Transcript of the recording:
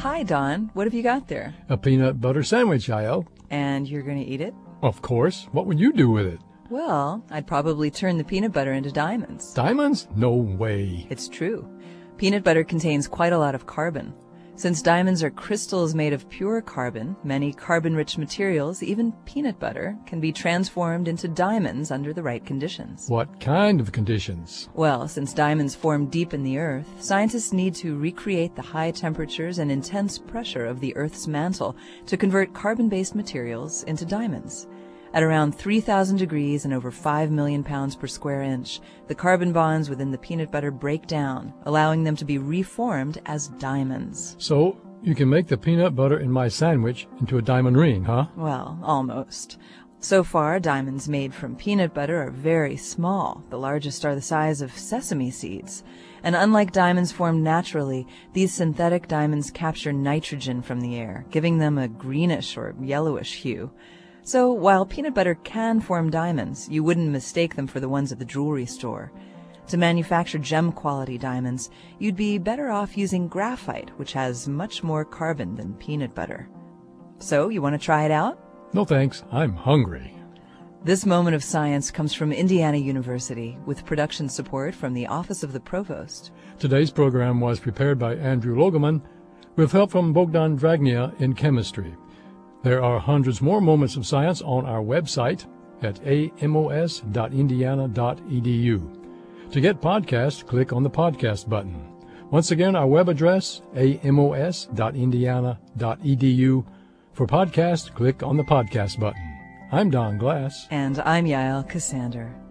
Hi, Don. What have you got there? A peanut butter sandwich, Yael. And you're going to eat it? Of course. What would you do with it? Well, I'd probably turn the peanut butter into diamonds. Diamonds? No way. It's true. Peanut butter contains quite a lot of carbon. Since diamonds are crystals made of pure carbon, many carbon-rich materials, even peanut butter, can be transformed into diamonds under the right conditions. What kind of conditions? Well, since diamonds form deep in the earth, scientists need to recreate the high temperatures and intense pressure of the Earth's mantle to convert carbon-based materials into diamonds. At around 3,000 degrees and over 5 million pounds per square inch, the carbon bonds within the peanut butter break down, allowing them to be reformed as diamonds. So, you can make the peanut butter in my sandwich into a diamond ring, huh? Well, almost. So far, diamonds made from peanut butter are very small. The largest are the size of sesame seeds. And unlike diamonds formed naturally, these synthetic diamonds capture nitrogen from the air, giving them a greenish or yellowish hue. So while peanut butter can form diamonds, you wouldn't mistake them for the ones at the jewelry store. To manufacture gem-quality diamonds, you'd be better off using graphite, which has much more carbon than peanut butter. So, you want to try it out? No thanks. I'm hungry. This moment of science comes from Indiana University, with production support from the Office of the Provost. Today's program was prepared by Andrew Logeman, with help from Bogdan Dragnia in chemistry. There are hundreds more moments of science on our website at amos.indiana.edu. To get podcasts, click on the podcast button. Once again, our web address, amos.indiana.edu. For podcast, click on the podcast button. I'm Don Glass. And I'm Yael Cassander.